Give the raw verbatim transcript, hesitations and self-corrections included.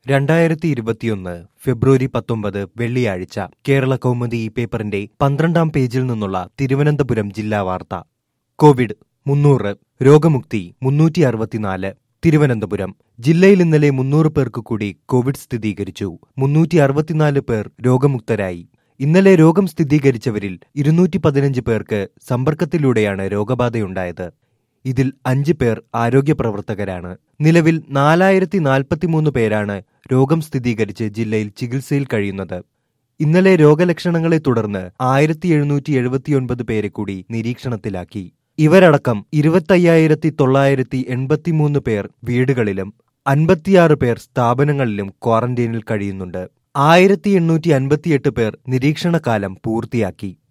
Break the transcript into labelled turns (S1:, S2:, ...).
S1: രണ്ടായിരത്തി ഇരുപത്തിയൊന്ന് ഫെബ്രുവരി പത്തൊമ്പത് വെള്ളിയാഴ്ച കേരള കൗമുദി ഈ പേപ്പറിന്റെ പന്ത്രണ്ടാം പേജിൽ നിന്നുള്ള തിരുവനന്തപുരം ജില്ലാ വാർത്ത. കോവിഡ് മുന്നൂറ്, രോഗമുക്തി മുന്നൂറ്റി അറുപത്തിനാല്. തിരുവനന്തപുരം ജില്ലയിൽ ഇന്നലെ മുന്നൂറ് പേർക്ക് കൂടി കോവിഡ് സ്ഥിരീകരിച്ചു. മുന്നൂറ്റി അറുപത്തിനാല് പേർ രോഗമുക്തരായി. ഇന്നലെ രോഗം സ്ഥിരീകരിച്ചവരിൽ ഇരുന്നൂറ്റി പതിനഞ്ച് പേർക്ക് സമ്പർക്കത്തിലൂടെയാണ് രോഗബാധയുണ്ടായത്. ഇതിൽ അഞ്ച് പേർ ആരോഗ്യ പ്രവർത്തകരാണ്. നിലവിൽ നാലായിരത്തി നാൽപ്പത്തിമൂന്ന് പേരാണ് രോഗം സ്ഥിരീകരിച്ച് ജില്ലയിൽ ചികിത്സയിൽ കഴിയുന്നത്. ഇന്നലെ രോഗലക്ഷണങ്ങളെ തുടർന്ന് ആയിരത്തി എഴുന്നൂറ്റി എഴുപത്തിയൊൻപത് പേരെ കൂടി നിരീക്ഷണത്തിലാക്കി. ഇവരടക്കം ഇരുപത്തയ്യായിരത്തി തൊള്ളായിരത്തി എൺപത്തിമൂന്ന് പേർ വീടുകളിലും അൻപത്തിയാറ് പേർ സ്ഥാപനങ്ങളിലും ക്വാറന്റൈനിൽ കഴിയുന്നുണ്ട്. ആയിരത്തി എണ്ണൂറ്റി അൻപത്തിയെട്ട് പേർ നിരീക്ഷണകാലം പൂർത്തിയാക്കി.